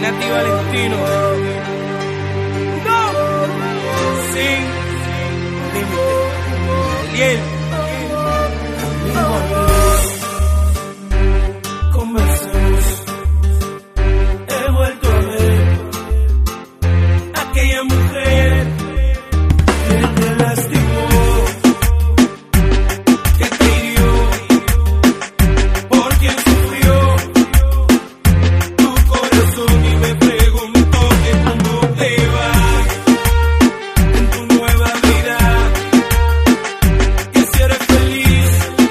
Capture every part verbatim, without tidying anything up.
Nati Valentino. No. Sin límite. Eliel. Conversemos. He vuelto a ver aquella mujer que te lastimó, que te hirió, por quien sufrió tu corazón, y me preguntó que cómo te va en tu nueva vida, que si eres feliz,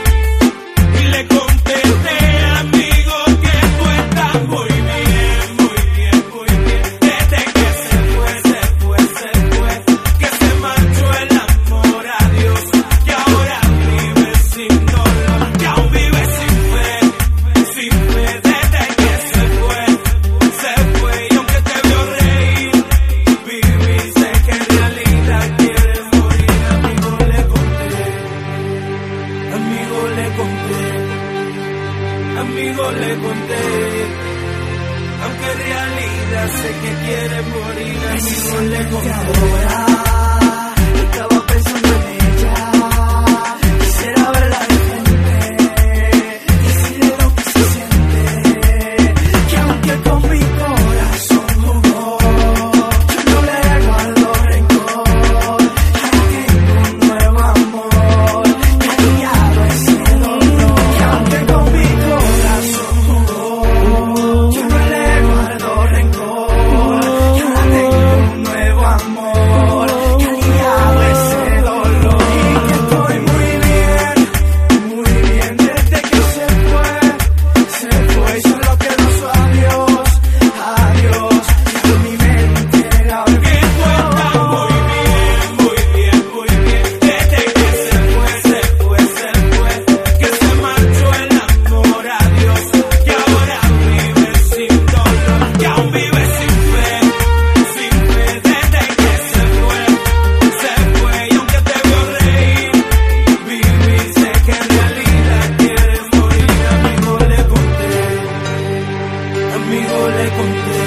y le contesté, amigo, que tú estás muy bien, muy bien, muy bien, desde que se fue, se fue, se fue, que se marchó el amor, adiós, que ahora vive sin dolor, que aún vive sin fe, sin fe, desde que se fue, se fue, y aunque te vio reír, viví, sé que en realidad quieres morir, amigo, le conté, amigo, le conté, amigo, le conté, aunque en realidad sé que quieres morir, amigo, le conté. Estaba pensando en ella, quisiera verla de frente, decirle lo que se siente, que aunque con mi corazón jugó, yo no le guardo rencor, ahora tengo un nuevo amor, que ha aliviado ese dolor, que aunque con mi corazón jugó, yo no le guardo rencor, y ahora tengo un nuevo amor, que ha aliviado ese dolor, y que estoy muy bien, muy bien desde que se fue, se fue y solo quedó su adiós, adiós, y en mi mente la Que tú estás muy bien, muy bien, muy bien, desde que se fue, se fue, se fue, que se marchó el amor, adiós, que ahora vive sin dolor, que aún vive sin fe, sin fe, desde que se fue, se fue, y aunque te vio reír, viví, sé que en realidad quieres morir, amigo, le conté, amigo, le conté,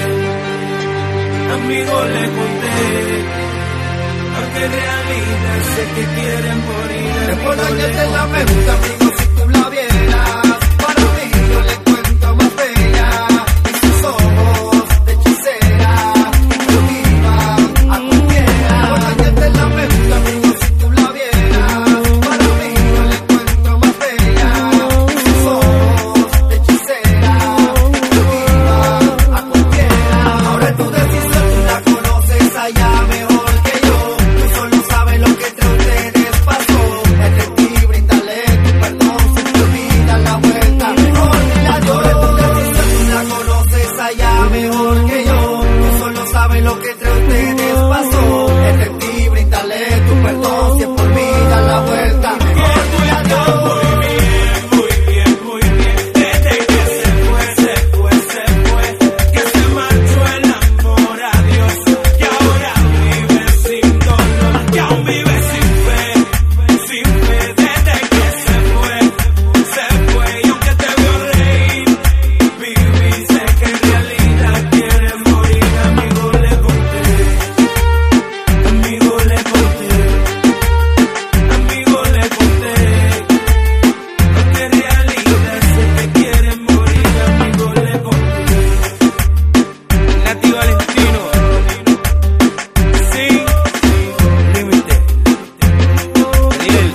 amigo, le conté, aunque en realidad sé que quieren morir, Es por amigo, le dañarte la conté. pregunta, amigo, si tú la vieras, para mí yo le encuentro más bella, y sus ojos de hechicera, que cautivan a cualquiera. Por dañarte la pregunta, amigo, si tú la vieras, para mí yo le encuentro más bella, y sus ojos de hechicera, que cautivan a cualquiera. Ahora es tu decisión, tú la conoces allá mejor que yo, tú solo sabes lo que entre ustedes pasó, es de ti brindarle tu perdón, si te olvidas la vuelta, mejor dile adiós. Ahora es tu decisión, tú la conoces allá mejor que yo, tú solo sabes lo que entre ustedes pasó, es de ti brindarle tu perdón, si es por vida la vuelta, mejor dile adiós. Muy bien, muy bien, muy bien, desde que se fue, se fue, se fue, que se marchó el amor, adiós, que ahora vive sin dolor, que aún vive sin fe, sin fe, desde que se fue, se fue, y aunque te vio reír, viví, sé que en realidad quieres morir, amigo, le conté, amigo, le conté, amigo, le conté, aunque en realidad sé que quieren morir, amigo, le conté. Nati Valentino, sin límite. Eliel,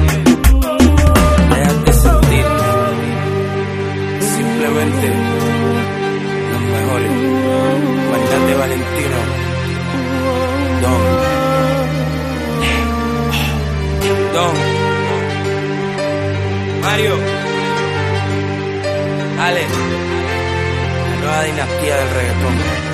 déjate sentir, simplemente los mejores. Nati Valentino, Don, Don, Mario, Ale, la nueva dinastía del reggaetón.